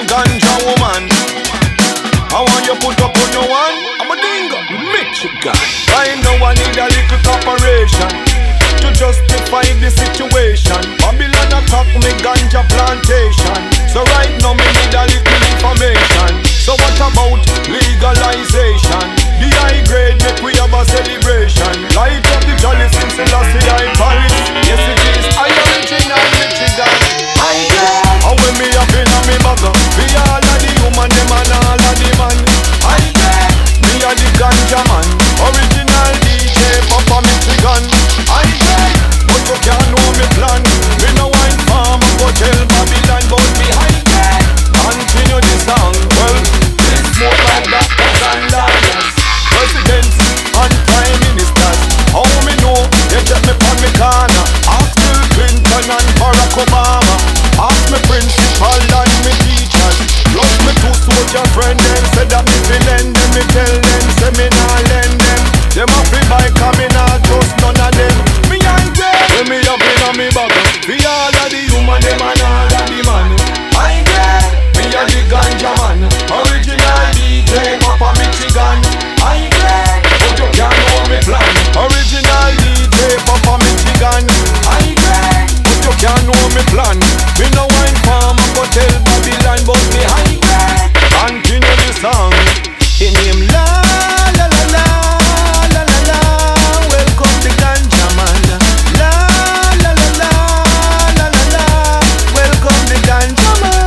ganja woman. I want you put up on no one. I'm a dingo, Michigan. Right now I need a little cooperation to justify the situation. Babylon attack me ganja plantation. So right now me need a little information. So what about legalization? The high grade make we have a celebration. Light up the chalice in Selassie I Paris. Yes it is, I original Michigan. High grade. And when me up in a me bag, we all of the human, them and all of the man. High grade. Me a the ganja man, original DJ Papa Michigan. High grade. But you can't know me plan. Me no wine farm, I go tell Babylon about me high grade. Continue the song, well, this more like doctors and lawyers, presidents and prime ministers. How me know, they check me on me corner. Ask Bill Clinton and Barack Obama. Ask me principal and me teachers. Plus me two soldier friend, them say that me fi lend them. Me tell them, say me nah lend them. Them a fi buy, cause me nah trust none of them. Me angry, when me up in a me bag. We all of the human, them and all of the man. Angry. Me a the ganja man, original DJ Papa Michigan. I grade, but you can't know me plan. Original DJ Papa Michigan. I grade, but you can't know me plan. Me no wine farm, I go tell Babylon but me high grade. Continue the song. In him la la la la la la la. Welcome the ganja man. La la la la la la la. Welcome the ganja man.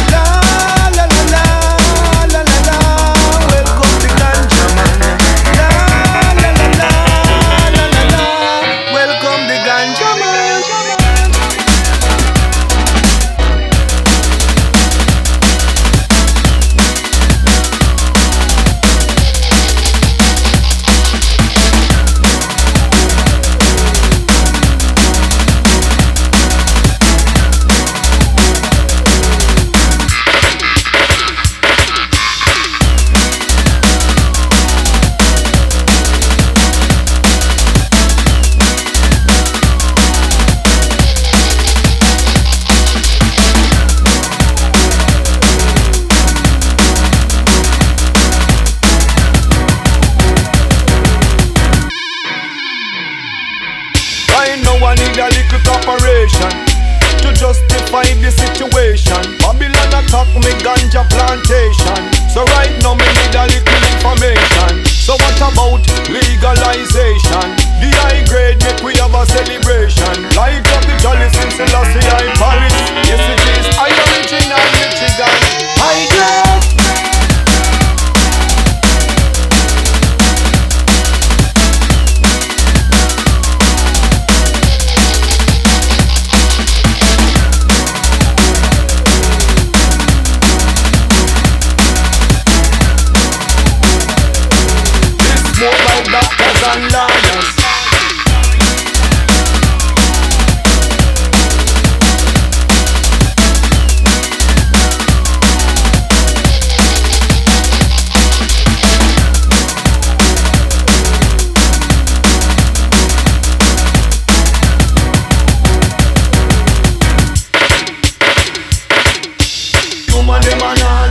To justify the situation. Babylon attack me ganja plantation. So right now me need a little information. So what about legalization? The high grade make we have a celebration. Light up the chalice in Selassie I Paris. Yes it is, I original Michigan. High grade. More like doctors and lawyers. Human, them and all